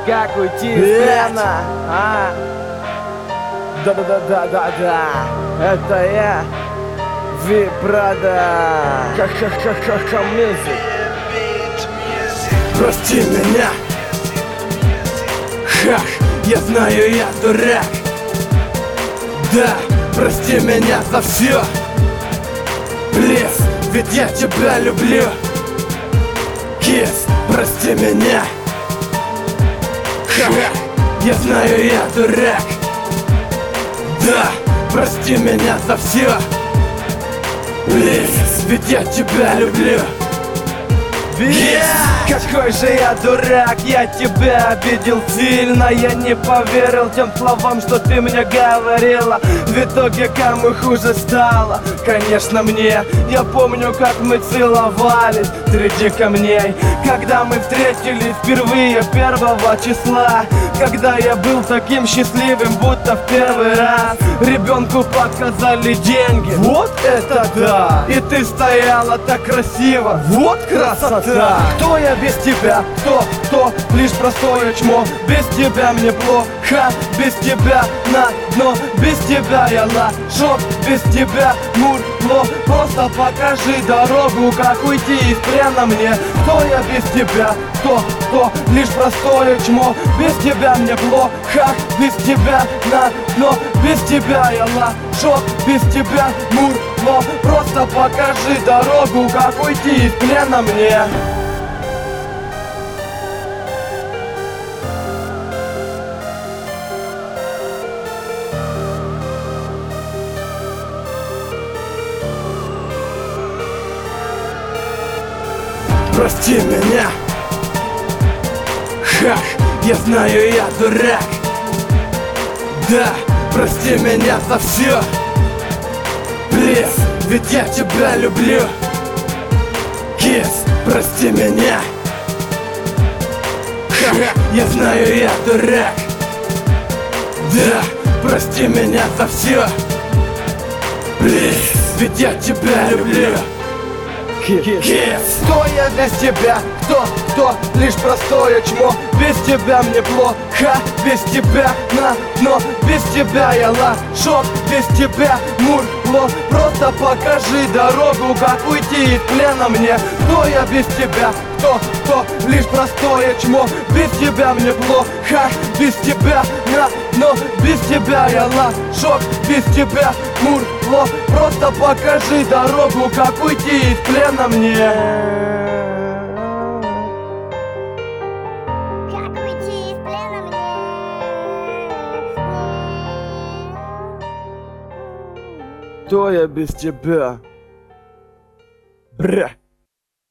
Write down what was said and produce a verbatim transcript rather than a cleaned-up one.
Как уйти из плена? А? Да-да-да-да-да-да. Это я, Вибрада. Ха-ха-ха-ха-ха, мюзик. Прости меня. Хах, я знаю, я дурак. Да, прости меня за все. Плиз, ведь я тебя люблю. Кис, прости меня. Хах, я знаю, я дурак. Да, прости меня за все. Плиз, ведь я тебя люблю. Yes. Какой же я дурак, я тебя обидел сильно. Я не поверил тем словам, что ты мне говорила. В итоге кому хуже стало? Конечно мне. Я помню, как мы целовались среди камней, когда мы встретились впервые первого числа, когда я был таким счастливым, будто в первый раз. Ребенку показали деньги, вот это да! И ты стояла так красиво, вот красота! Кто я без тебя? Кто? Кто? Лишь простое чмо. Без тебя мне плохо, без тебя на дно. Без тебя я ложок, без тебя мурло. Просто покажи дорогу, как уйти из плена мне. Кто я без тебя? Кто? Кто? Лишь простое чмо. Без тебя мне плохо, без тебя на дно. Без тебя я ложок, без тебя мурло. Просто покажи дорогу, как уйти из плена мне. Прости меня. Хах, я знаю, я дурак. Да, прости меня за все. Плиз, ведь я тебя люблю. Кис, прости меня. Хах, я знаю, я дурак. Да, прости меня за все. Плиз, ведь я тебя люблю. Кис. Кто я для тебя? Кто? Кто? Лишь простое чмо. Без тебя мне плохо, без тебя на дно. Без тебя я ложок, без тебя мурло. Просто покажи дорогу, как уйти из плена мне. Кто я без тебя? Кто? Кто? Лишь простое чмо. Без тебя мне плохо, без тебя на дно. Без тебя я ложок, без тебя мурло. Просто покажи дорогу, как уйти из плена мне. Кто я без тебя? Бра.